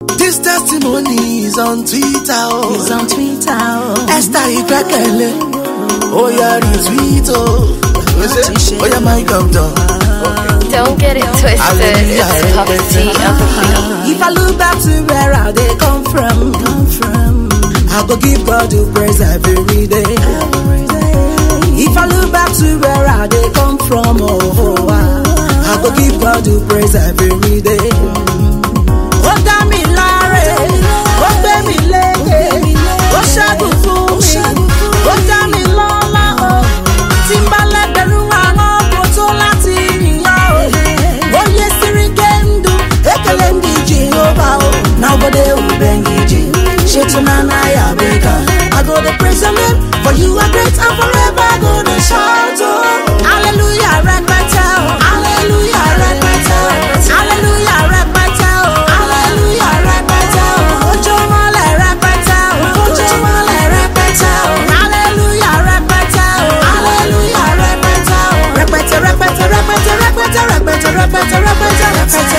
This testimony is on Twitter. Oh. It's on Twitter. Oh. Esther Igbekele. Oh, yeah, retweet. Oh, yeah, my countdown. Don't get it twisted. It's Puffy T of the Freedom. If I look back to where I they come from, I go give God the praise every day. If I look back to where I they come from, I go give God the praise every day. Oh, damn me, Larry. Oh, damn me, Lady. Oh, Shagu Fumi. Oh, damn me, Lola. Oh, Timbale Beruano. Oh, yes, Sirikendo. Ekelendi Jehovah. Now go there, Ubengiji. Shetunana Yabeka. I go to praise your name, for you are great and forever I go to shout. Hallelujah, red battle. Hallelujah, red battle. Hallelujah, red battle. Hallelujah, red battle. Ojomole red battle. Ojomole red battle. Hallelujah, red battle. Hallelujah, red battle. Repete, repete, repete, repete, repete, repete, repete, repete.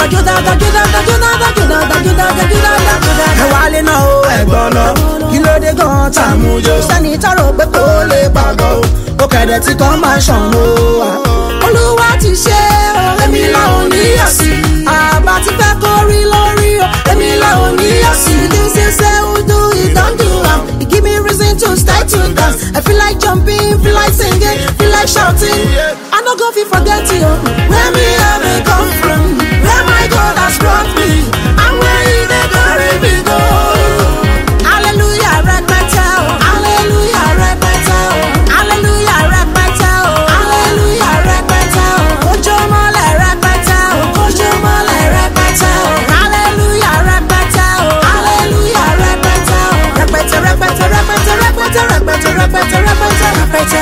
Ewale na o egbono, kilo de gan tamujo. Sani taro pe ko le pago, o kede ti kan ma san o. Olúwa ti ṣe o, èmi la ò ní yọ̀ sí. Àbá ti fẹ́ kó rí lórí o, èmi la ò ní yọ̀ sí. This is who do it, don't do am. It give me reason to start to dance. I feel like jumping, feel like singing, feel like shouting. I no go fit forget you. Where me have come from, where my God has brought me, and where He dey carry me go. Hallelujah, red battle. Hallelujah, red battle. Hallelujah, red battle. Hallelujah, red battle. Ojomole red battle. Ojomole red battle. Hallelujah, red battle. Hallelujah, red battle. Repete, repete, repete, repete, repete, repete, repete, repete.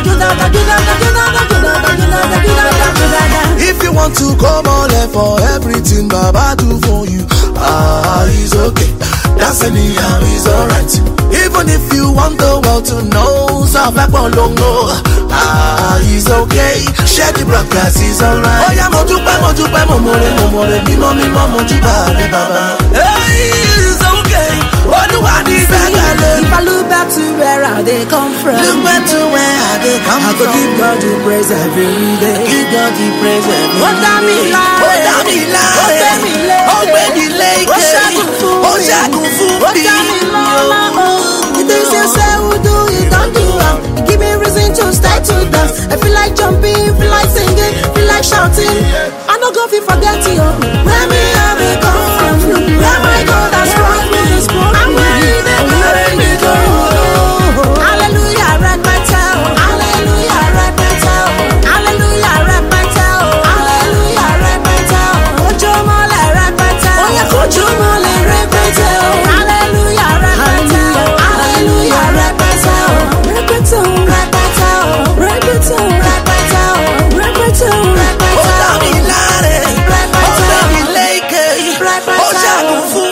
If you want to come on for everything Baba do for you, he's okay. That's anyhow, he's alright. Even if you want the world to know, South Africa don't know, he's okay. Share the broadcast, he's alright. Oh yeah, mojuba, mojuba, momore, mojuba, baba. Hey, he's okay. If I look back to where I they come from, look back to where I they come I go give God the praise every day. Give God the praise every day. Oh, damn it, oh, damn it, oh, damn it, oh, baby, lake, oh, Shagu Fumi, oh, damn it, oh, this is who do it, don't do it. Give me reason to start to dance. I feel like jumping, feel like singing, feel like shouting. I no go fit forget you. Where me have it come from, where my God has brought me, and where He dey carry me go. Hallelujah, red battle. Hallelujah, red battle. Hallelujah, red battle. Hallelujah, red battle. Ojomole red battle. Oh yeah, Ojomole red battle. Hallelujah, red battle. Hallelujah, red battle. Red battle, red battle. Red battle, red battle. Red battle, red battle. Oh, Damilare. Red battle. Oh, Damilake. Red battle. Oh, Shagu Fumi.